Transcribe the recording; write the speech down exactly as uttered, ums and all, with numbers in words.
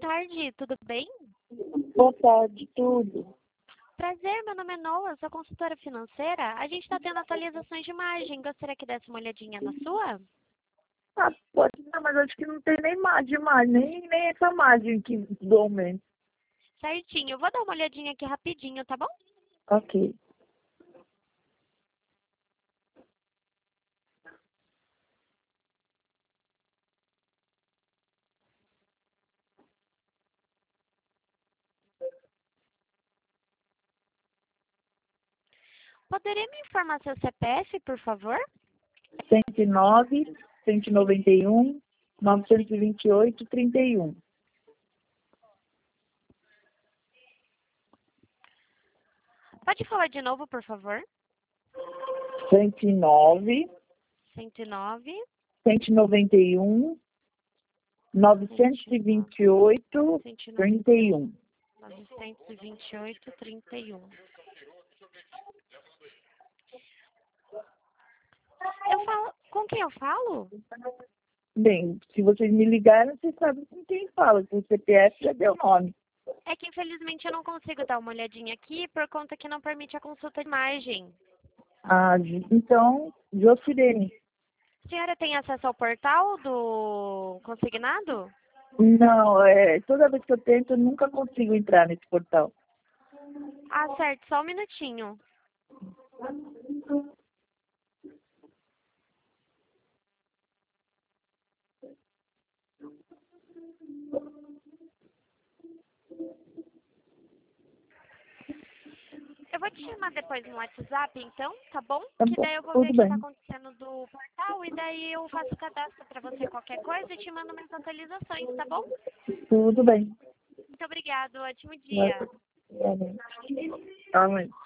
tarde, tudo bem? Boa tarde, tudo. Prazer, meu nome é Noah, sou consultora financeira. A gente está tendo atualizações de margem. Gostaria que desse uma olhadinha na sua? Ah, pode não, mas acho que não tem nem margem mais, nem, nem essa margem aqui do aumento. Certinho, eu vou dar uma olhadinha aqui rapidinho, tá bom? Ok. Poderia me informar seu C P F, por favor? cento e nove, cento e noventa e um, novecentos e vinte e oito, trinta e um. Pode falar de novo, por favor? cento e nove, cento e nove, cento e noventa e um, novecentos e vinte e oito, trinta e um. novecentos e vinte e oito, trinta e um. Eu falo... Com quem eu falo? Bem, se vocês me ligaram, vocês sabem com quem fala, que o C P F já deu nome. É que infelizmente eu não consigo dar uma olhadinha aqui por conta que não permite a consulta de margem. Ah, então, Jocirene. A senhora tem acesso ao portal do consignado? Não, é, toda vez que eu tento, eu nunca consigo entrar nesse portal. Ah, certo, só um minutinho. Eu vou te chamar depois no WhatsApp, então, tá bom? Tá Que bom, daí eu vou ver o tudo que está bem. acontecendo do portal e daí eu faço o cadastro para você qualquer coisa e te mando minhas atualizações, tá bom? Tudo bem. Muito obrigada, ótimo dia. Amém.